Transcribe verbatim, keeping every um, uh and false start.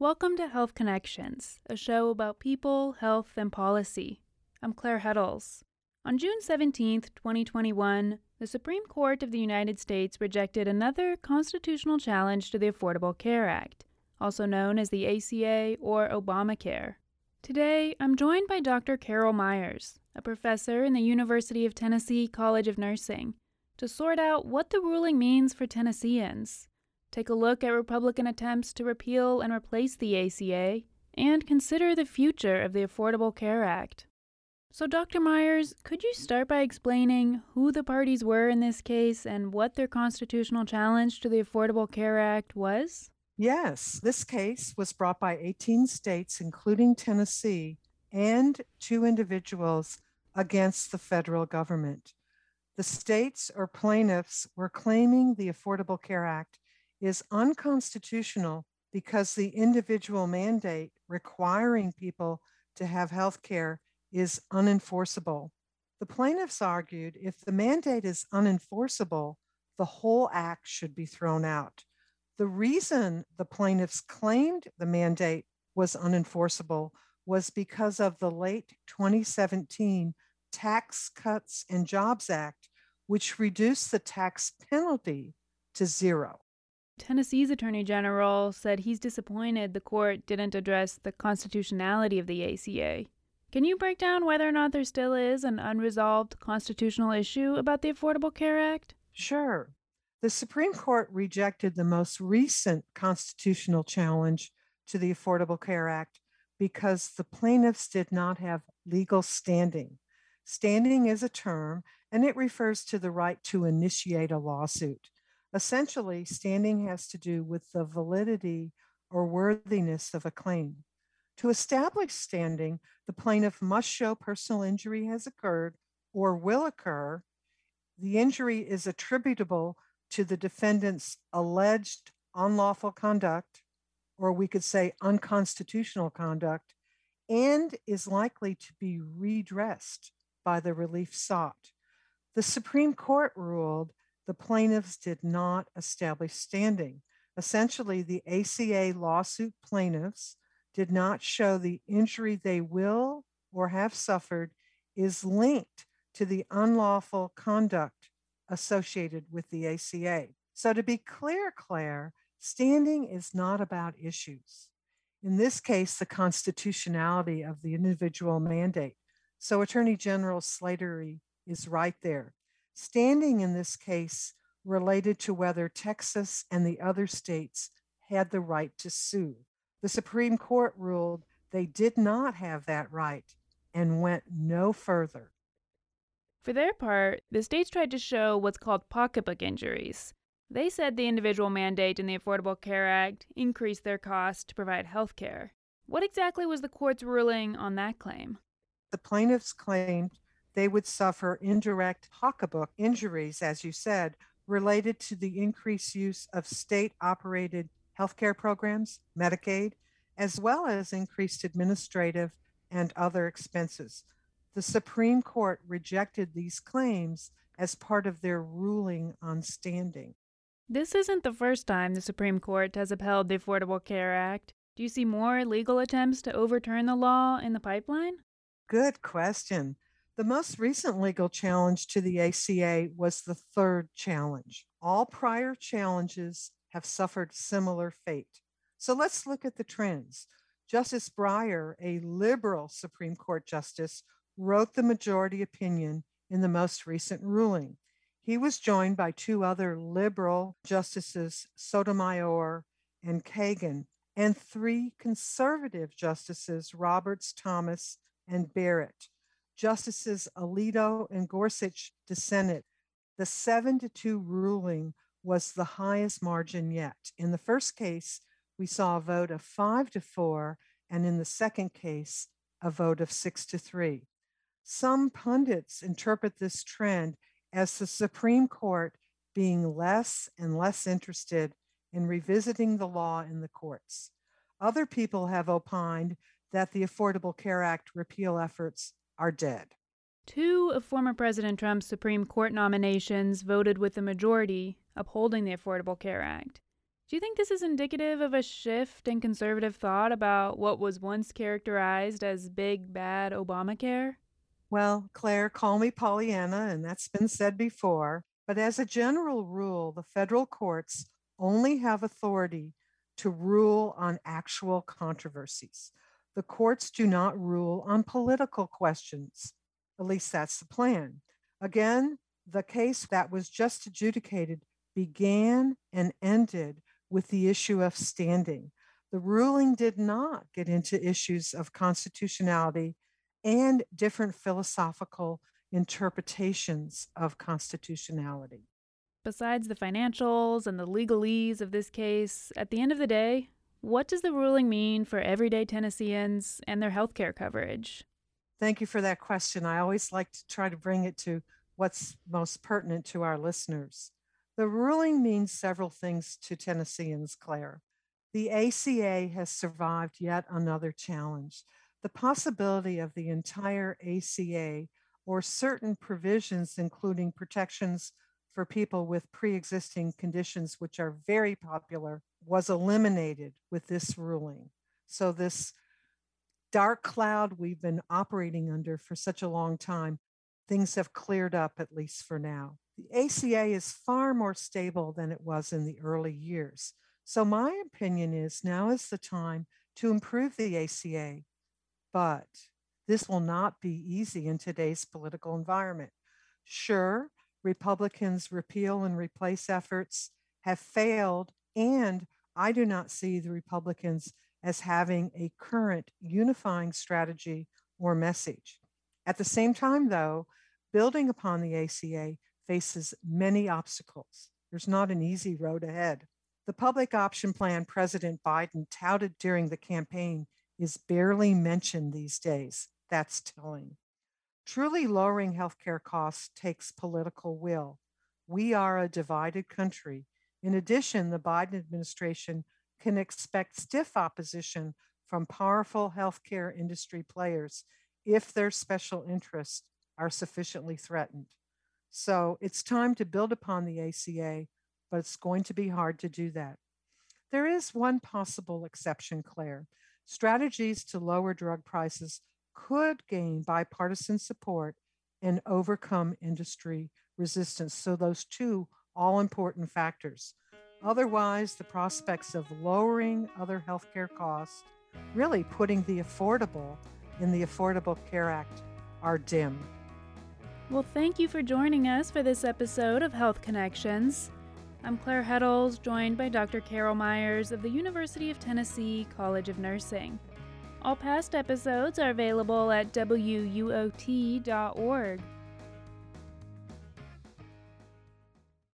Welcome to Health Connections, a show about people, health, and policy. I'm Claire Heddles. On June seventeenth, twenty twenty-one, the Supreme Court of the United States rejected another constitutional challenge to the Affordable Care Act, also known as the A C A or Obamacare. Today, I'm joined by Doctor Carol Myers, a professor in the University of Tennessee College of Nursing, to sort out what the ruling means for Tennesseans, take a look at Republican attempts to repeal and replace the A C A, and consider the future of the Affordable Care Act. So, Doctor Myers, could you start by explaining who the parties were in this case and what their constitutional challenge to the Affordable Care Act was? Yes, this case was brought by eighteen states, including Tennessee, and two individuals against the federal government. The states or plaintiffs were claiming the Affordable Care Act is unconstitutional because the individual mandate requiring people to have health care is unenforceable. The plaintiffs argued if the mandate is unenforceable, the whole act should be thrown out. The reason the plaintiffs claimed the mandate was unenforceable was because of the late twenty seventeen Tax Cuts and Jobs Act, which reduced the tax penalty to zero. Tennessee's Attorney General said he's disappointed the court didn't address the constitutionality of the A C A. Can you break down whether or not there still is an unresolved constitutional issue about the Affordable Care Act? Sure. The Supreme Court rejected the most recent constitutional challenge to the Affordable Care Act because the plaintiffs did not have legal standing. Standing is a term, and it refers to the right to initiate a lawsuit. Essentially, standing has to do with the validity or worthiness of a claim. To establish standing, the plaintiff must show personal injury has occurred or will occur. The injury is attributable to the defendant's alleged unlawful conduct, or we could say unconstitutional conduct, and is likely to be redressed by the relief sought. The Supreme Court ruled the plaintiffs did not establish standing. Essentially, the A C A lawsuit plaintiffs did not show the injury they will or have suffered is linked to the unlawful conduct associated with the A C A. So to be clear, Claire, standing is not about issues. In this case, the constitutionality of the individual mandate. So Attorney General Slattery is right there. Standing in this case related to whether Texas and the other states had the right to sue. The Supreme Court ruled they did not have that right and went no further. For their part, the states tried to show what's called pocketbook injuries. They said the individual mandate in the Affordable Care Act increased their costs to provide health care. What exactly was the court's ruling on that claim? The plaintiffs claimed they would suffer indirect pocketbook injuries, as you said, related to the increased use of state-operated healthcare programs, Medicaid, as well as increased administrative and other expenses. The Supreme Court rejected these claims as part of their ruling on standing. This isn't the first time the Supreme Court has upheld the Affordable Care Act. Do you see more legal attempts to overturn the law in the pipeline? Good question. The most recent legal challenge to the A C A was the third challenge. All prior challenges have suffered similar fate. So let's look at the trends. Justice Breyer, a liberal Supreme Court justice, wrote the majority opinion in the most recent ruling. He was joined by two other liberal justices, Sotomayor and Kagan, and three conservative justices, Roberts, Thomas, and Barrett. Justices Alito and Gorsuch dissented. The seven to two ruling was the highest margin yet. In the first case, we saw a vote of five to four, and in the second case, a vote of six to three. Some pundits interpret this trend as the Supreme Court being less and less interested in revisiting the law in the courts. Other people have opined that the Affordable Care Act repeal efforts are dead. Two of former President Trump's Supreme Court nominations voted with the majority upholding the Affordable Care Act. Do you think this is indicative of a shift in conservative thought about what was once characterized as big, bad Obamacare? Well, Claire, call me Pollyanna, and that's been said before. But as a general rule, the federal courts only have authority to rule on actual controversies. The courts do not rule on political questions. At least that's the plan. Again, the case that was just adjudicated began and ended with the issue of standing. The ruling did not get into issues of constitutionality and different philosophical interpretations of constitutionality. Besides the financials and the legalese of this case, at the end of the day, what does the ruling mean for everyday Tennesseans and their health care coverage? Thank you for that question. I always like to try to bring it to what's most pertinent to our listeners. The ruling means several things to Tennesseans, Claire. The A C A has survived yet another challenge. The possibility of the entire A C A or certain provisions, including protections for people with pre existing conditions, which are very popular, was eliminated with this ruling. So, this dark cloud we've been operating under for such a long time, things have cleared up, at least for now. The A C A is far more stable than it was in the early years. So, my opinion is now is the time to improve the A C A, but this will not be easy in today's political environment. Sure, Republicans' repeal and replace efforts have failed, and I do not see the Republicans as having a current unifying strategy or message. At the same time, though, building upon the A C A faces many obstacles. There's not an easy road ahead. The public option plan President Biden touted during the campaign is barely mentioned these days. That's telling. Truly lowering healthcare costs takes political will. We are a divided country. In addition, the Biden administration can expect stiff opposition from powerful healthcare industry players if their special interests are sufficiently threatened. So it's time to build upon the A C A, but it's going to be hard to do that. There is one possible exception, Claire. Strategies to lower drug prices could gain bipartisan support and overcome industry resistance. So, those two all important factors. Otherwise, the prospects of lowering other healthcare costs, really putting the affordable in the Affordable Care Act, are dim. Well, thank you for joining us for this episode of Health Connections. I'm Claire Heddles, joined by Doctor Carol Myers of the University of Tennessee College of Nursing. All past episodes are available at W U O T dot org.